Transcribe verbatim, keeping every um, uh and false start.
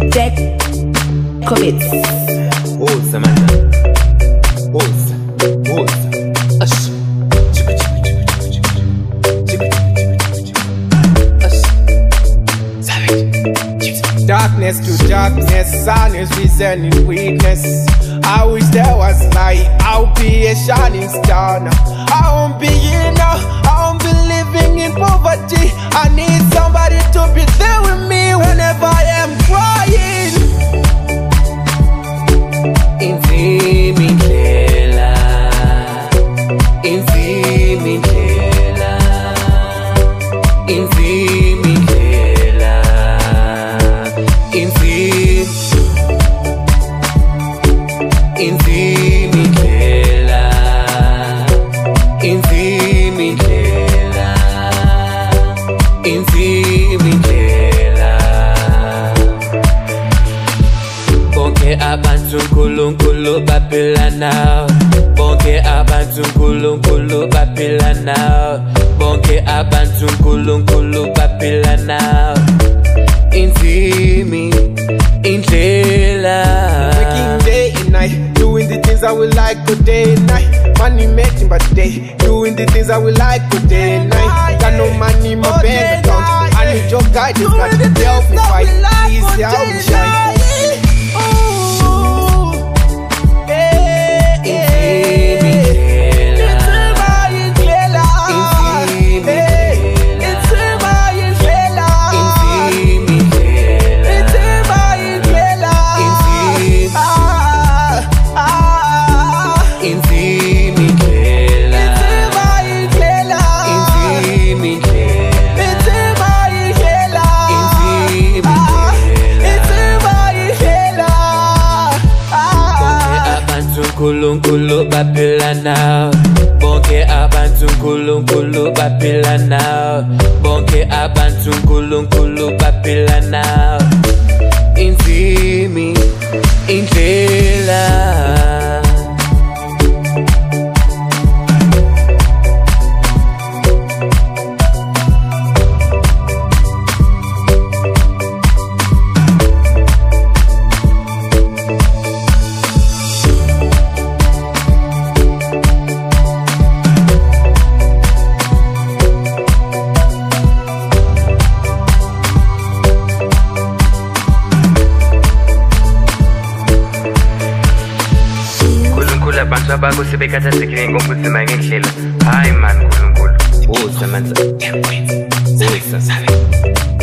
Jack Kovitz. Ouça, mano. Ouça, ouça. Ash. Darkness to darkness, sadness, reasoning weakness. I wish there was light, I'll be a shining star now. I won't be here now, I won't be living in poverty. I need somebody to be there with me whenever I am crying. Inzimi ndlela, inzimi ndlela, inzimi ndlela, inzimi, inzimi ndlela, inzimi ndlela, inzimi ndlela. Bonke abantu uNkulunkulu baphila nawe. Bonke abantu uNkulunkulu baphila nawe. Bonke abantu uNkulunkulu baphila nawe. Inzimi indlela. Working day and night, doing the things I will like good day and night. Money making by the day, doing the things I will like good day and night. Got no money in my bank account, I need your guidance, got to help me fight. Please help me shine. Unkulunkulu baphila nawe. Bonke abantu uNkulunkulu baphila nawe. Bonke abantu uNkulunkulu baphila nawe. Inzimi indlela. Abantu abakho sebekhathathekile ngokuphuzima ngendlela. Hayi man uNkulunkulu. Ouça, man. Ouça, sabe?